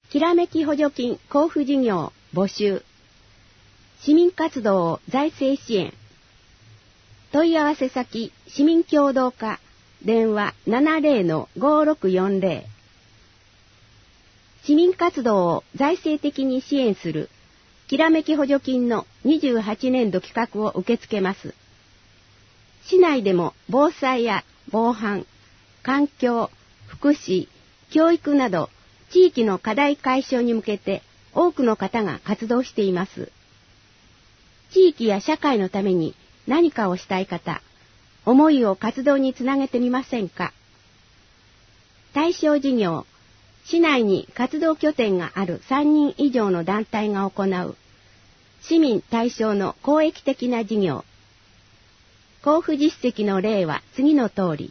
きらめき補助金交付事業募集。市民活動を財政支援。問い合わせ先、市民協働課、電話 70-5640。市民活動を財政的に支援する、きらめき補助金の28年度企画を受け付けます。市内でも防災や防犯、環境、福祉、教育など、地域の課題解消に向けて多くの方が活動しています。地域や社会のために何かをしたい方、思いを活動につなげてみませんか。対象事業、市内に活動拠点がある3人以上の団体が行う市民対象の公益的な事業。交付実績の例は次の通り。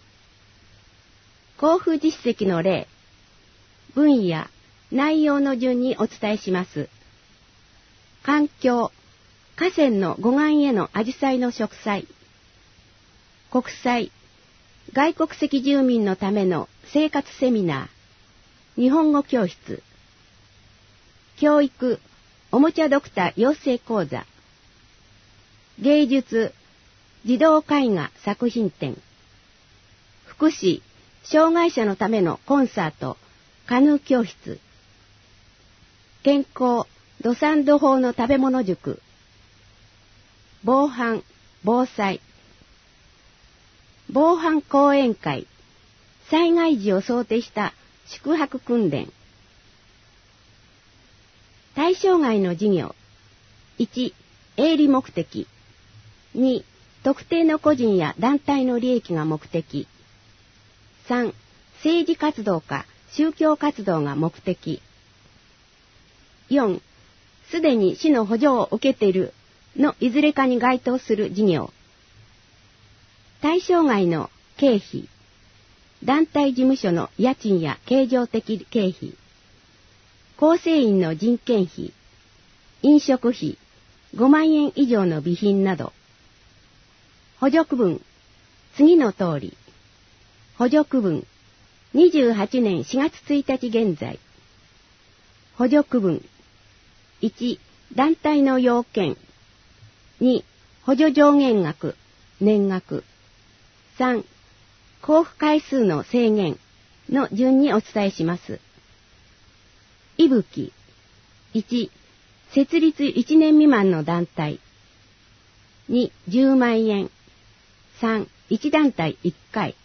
交付実績の例、分野、内容の順にお伝えします。環境、河川の護岸へのアジサイの植栽。国際、外国籍住民のための生活セミナー。日本語教室。教育、おもちゃドクター養成講座。芸術、児童絵画作品展。福祉、障害者のためのコンサート。カヌー教室。健康、土産土法の食べ物塾。防犯、防災。防犯講演会。災害時を想定した宿泊訓練。対象外の事業。1、営利目的。2、特定の個人や団体の利益が目的。3、政治活動か宗教活動が目的。4、すでに市の補助を受けているのいずれかに該当する事業。対象外の経費。団体事務所の家賃や経常的経費。構成員の人件費。飲食費5万円以上の備品など。補助区分。次の通り。補助区分。28年4月1日現在。補助区分。1、団体の要件。2、補助上限額、年額。3、交付回数の制限の順にお伝えします。いぶき。1、設立1年未満の団体。2、10万円。3、1団体1回。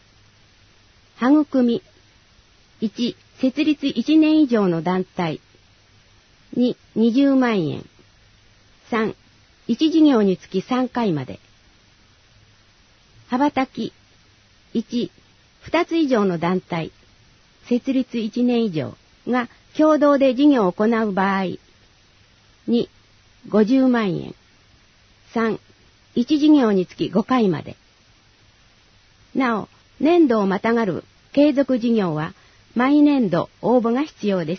育み。1、設立1年以上の団体。2、20万円。3、1事業につき3回まで。羽ばたき。1、2つ以上の団体。設立1年以上が共同で事業を行う場合。2、50万円。3、1事業につき5回まで。なお、年度をまたがる継続事業は毎年度応募が必要です。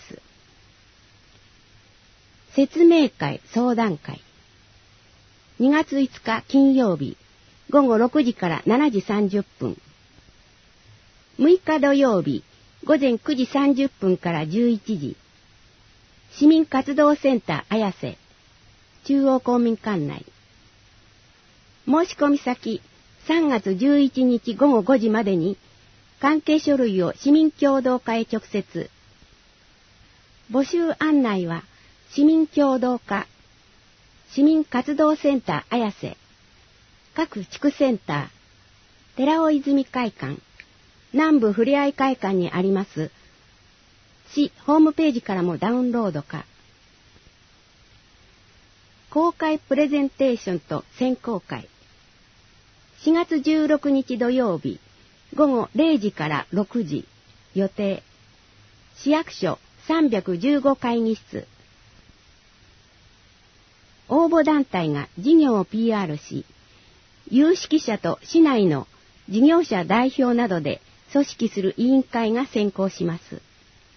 説明会相談会。2月5日金曜日午後6時から7時30分。6日土曜日午前9時30分から11時。市民活動センター綾瀬中央公民館内。申し込み先3月11日午後5時までに関係書類を市民協働課へ直接。募集案内は市民協働課、市民活動センター綾瀬、各地区センター、寺尾泉会館、南部ふれあい会館にあります市ホームページからもダウンロードか。公開プレゼンテーションと選考会。4月16日土曜日午後0時から6時予定。市役所315会議室。応募団体が事業を PR し、有識者と市内の事業者代表などで組織する委員会が選考します。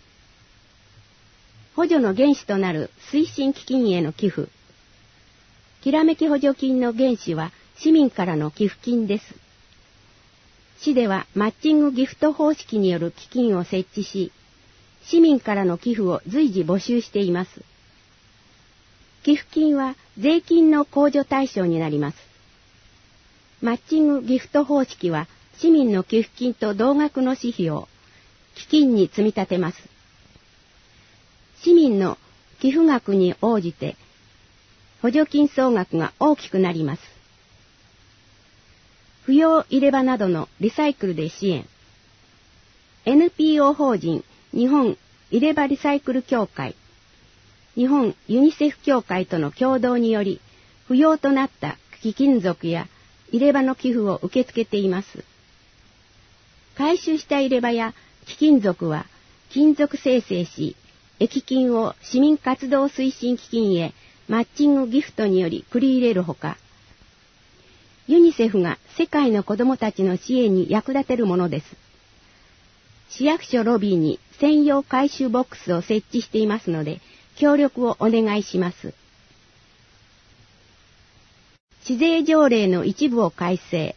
補助の原資となる推進基金への寄付。きらめき補助金の原資は市民からの寄付金です。市ではマッチングギフト方式による基金を設置し、 市民からの寄付を随時募集しています。寄付金は税金の控除対象になります。マッチングギフト方式は市民の寄付金と同額の私費を基金に積み立てます。市民の寄付額に応じて補助金総額が大きくなります。不要入れ歯などのリサイクルで支援。NPO 法人日本入れ歯リサイクル協会、日本ユニセフ協会との共同により、不要となった貴金属や入れ歯の寄付を受け付けています。回収した入れ歯や貴金属は金属生成し、益金を市民活動推進基金へマッチングギフトにより繰り入れるほか、ユニセフが世界の子どもたちの支援に役立てるものです。市役所ロビーに専用回収ボックスを設置していますので、協力をお願いします。市税条例の一部を改正。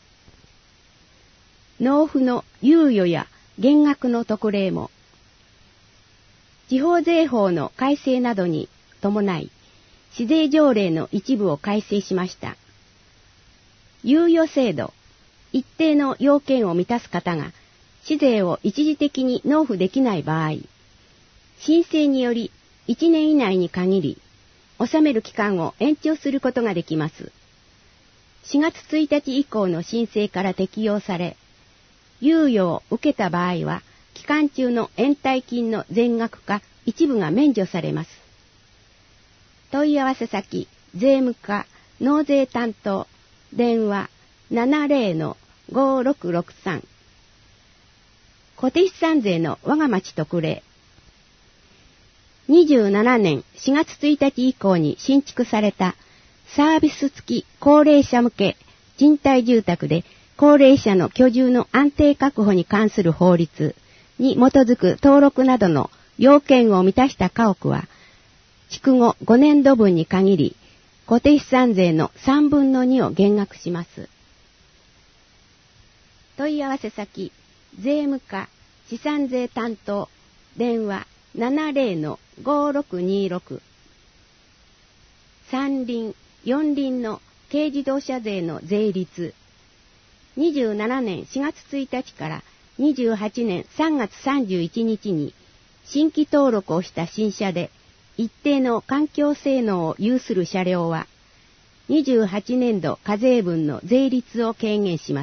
納付の猶予や減額の特例も。地方税法の改正などに伴い、市税条例の一部を改正しました。猶予制度、一定の要件を満たす方が、市税を一時的に納付できない場合、申請により1年以内に限り、納める期間を延長することができます。4月1日以降の申請から適用され、猶予を受けた場合は、期間中の延滞金の全額か一部が免除されます。問い合わせ先、税務課、納税担当、電話 70-5663。固定資産税の我が町特例。27年4月1日以降に新築されたサービス付き高齢者向け賃貸住宅で高齢者の居住の安定確保に関する法律に基づく登録などの要件を満たした家屋は、築後5年度分に限り固定資産税の3分の2を減額します。問い合わせ先、税務課、資産税担当、電話 70-5626。三輪、四輪の軽自動車税の税率。27年4月1日から28年3月31日に新規登録をした新車で一定の環境性能を有する車両は28年度課税分の税率を軽減します。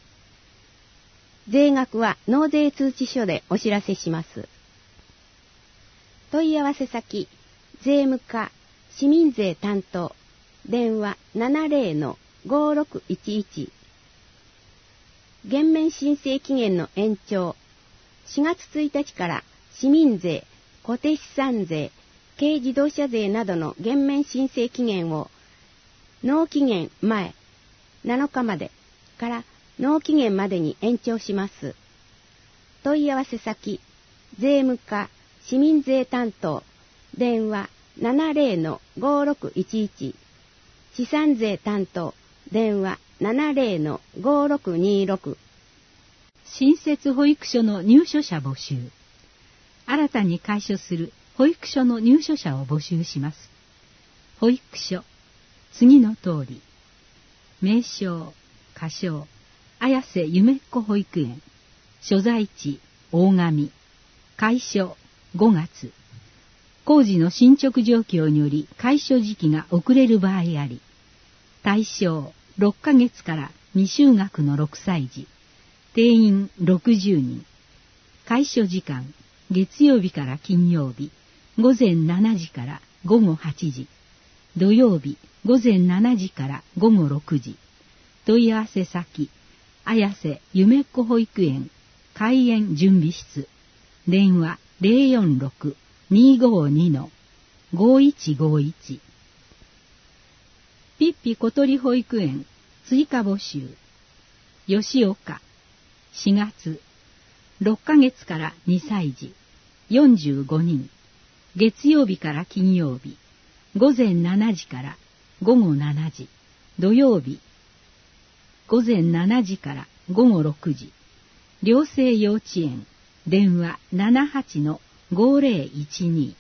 税額は納税通知書でお知らせします。問い合わせ先、税務課、市民税担当、電話 70-5611。減免申請期限の延長。4月1日から市民税、固定資産税、軽自動車税などの減免申請期限を納期限前7日までから納期限までに延長します。問い合わせ先、税務課、市民税担当、電話 70-5611。資産税担当、電話 70-5626。 新設保育所の入所者募集。新たに開所する保育所の入所者を募集します。保育所、次の通り。名称、仮称、綾瀬夢っ子保育園。所在地、大神。開所、5月。工事の進捗状況により開所時期が遅れる場合あり、対象6ヶ月から未就学の6歳児、定員60人、開所時間、月曜日から金曜日、午前7時から午後8時、土曜日、午前7時から午後6時、問い合わせ先、綾瀬夢っ子保育園、開園準備室、電話 046-252-5151。ピッピ小鳥保育園追加募集。吉岡、4月、6ヶ月から2歳児、45人、月曜日から金曜日、午前7時から午後7時、土曜日、午前7時から午後6時、寮生幼稚園、電話 5012。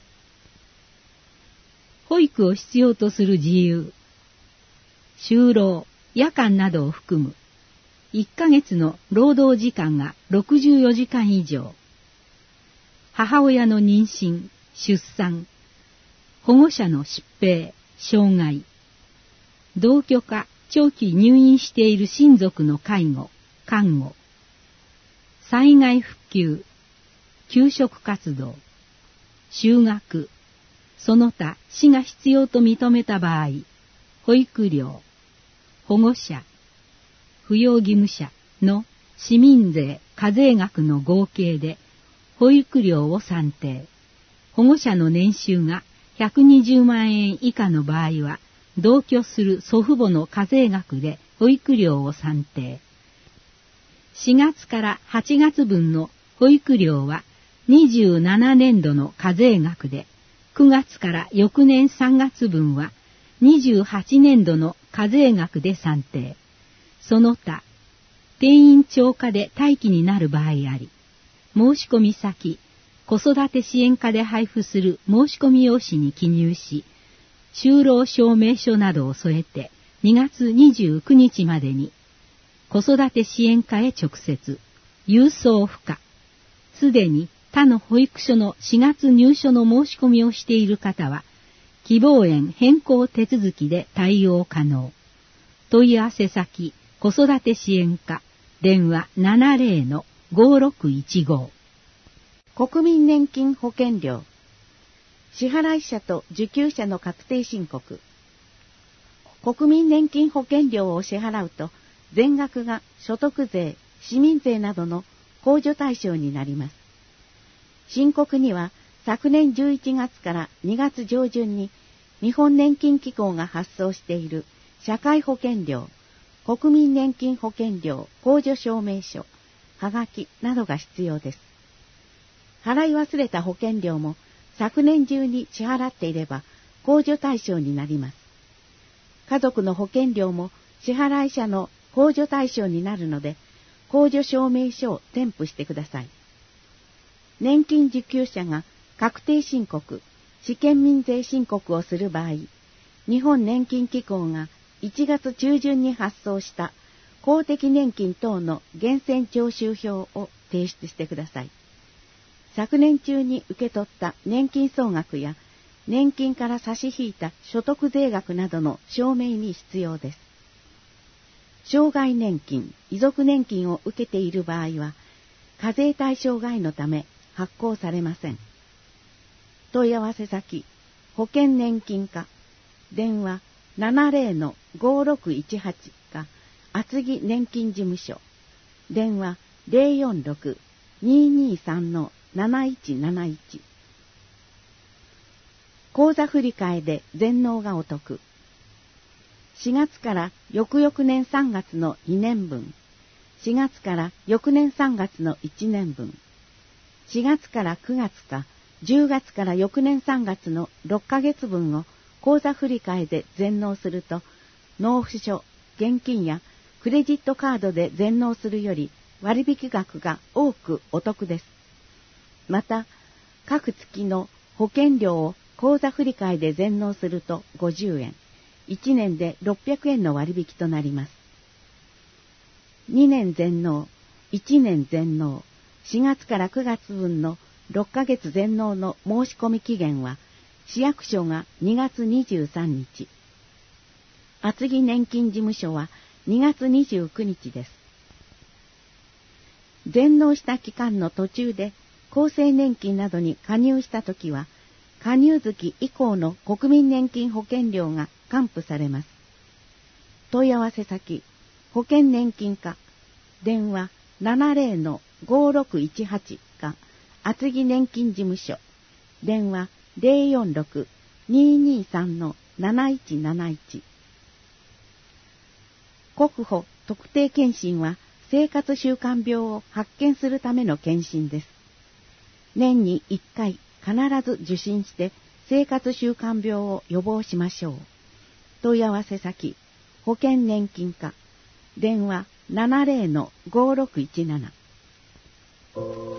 保育を必要とする自由、就労、夜間などを含む1ヶ月の労働時間が64時間以上、母親の妊娠、出産、保護者の疾病、障害、同居か長期入院している親族の介護、看護、災害復旧、給食活動、就学、その他市が必要と認めた場合、保育料、保護者、扶養義務者の市民税課税額の合計で保育料を算定。保護者の年収が120万円以下の場合は、同居する祖父母の課税額で保育料を算定。4月から8月分の保育料は27年度の課税額で、9月から翌年3月分は28年度の課税額で算定。その他、定員超過で待機になる場合あり、申し込み先、子育て支援課で配布する申し込み用紙に記入し、就労証明書などを添えて2月29日までに、子育て支援課へ直接、郵送不可。すでに他の保育所の4月入所の申し込みをしている方は、希望園変更手続きで対応可能。問い合わせ先、子育て支援課、電話 70-5615。 国民年金保険料。支払者と受給者の確定申告。国民年金保険料を支払うと、全額が所得税、市民税などの控除対象になります。申告には昨年11月から2月上旬に日本年金機構が発送している社会保険料、国民年金保険料控除証明書、はがきなどが必要です。払い忘れた保険料も昨年中に支払っていれば控除対象になります。家族の保険料も支払者の控除対象になるので、控除証明書を添付してください。年金受給者が確定申告、試験民税申告をする場合、日本年金機構が1月中旬に発送した公的年金等の源泉徴収票を提出してください。昨年中に受け取った年金総額や年金から差し引いた所得税額などの証明に必要です。障害年金、遺族年金を受けている場合は、課税対象外のため発行されません。問い合わせ先、保険年金課、電話 70-5618 か、厚木年金事務所、電話 046-223-7171。口座振替で全納がお得。4月から翌々年3月の2年分、4月から翌年3月の1年分、4月から9月か10月から翌年3月の6ヶ月分を口座振替で全納すると、納付書、現金やクレジットカードで全納するより割引額が多くお得です。また、各月の保険料を口座振替で全納すると50円、1年で600円の割引となります。2年全納、1年全納、4月から9月分の6ヶ月全納の申し込み期限は、市役所が2月23日。厚木年金事務所は2月29日です。全納した期間の途中で厚生年金などに加入したときは、加入月以降の国民年金保険料が還付されます。問い合わせ先、保険年金課、電話 70-5618 か、厚木年金事務所、電話 046-223-7171。国保特定健診は生活習慣病を発見するための健診です。年に1回必ず受診して生活習慣病を予防しましょう。問い合わせ先、保険年金課、電話 70-5617。